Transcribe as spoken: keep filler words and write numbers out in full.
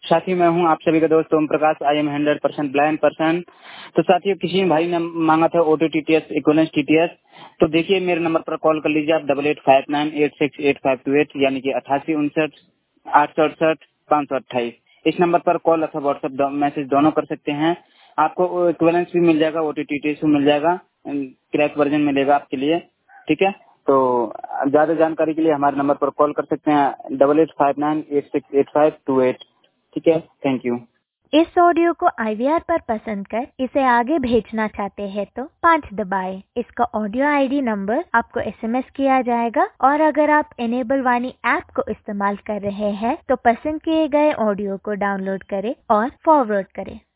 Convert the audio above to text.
साथी मैं हूँ आप सभी का दोस्त Om Prakash. I am hundred percent blind person. तो साथियों, किसी भाई ने मांगा था ओटी टीटीएस इक्विवेलेंस टीटीएस, तो देखिए मेरे नंबर पर कॉल कर लीजिए आप double eight five nine eight six eight five two eight यानी कि अठासी उनसठ आठ सौ अड़सठ पाँच सौ अट्ठाईस। इस नंबर पर कॉल अथवा व्हाट्सएप मैसेज दोनों कर सकते हैं। आपको इक्विवेलेंस भी मिल जाएगा, ओटी टीटीएस भी मिल जाएगा, क्रैक वर्जन मिलेगा आपके लिए। ठीक है, तो ज्यादा जानकारी के लिए हमारे नंबर पर कॉल कर सकते हैं double eight five nine eight six eight five two eight. ठीक है, थैंक यू। इस ऑडियो को आईवीआर पर पसंद कर इसे आगे भेजना चाहते हैं तो पाँच दबाएं। इसका ऑडियो आईडी नंबर आपको एसएमएस किया जाएगा और अगर आप इनेबल वाणी ऐप को इस्तेमाल कर रहे हैं तो पसंद किए गए ऑडियो को डाउनलोड करें और फॉरवर्ड करें।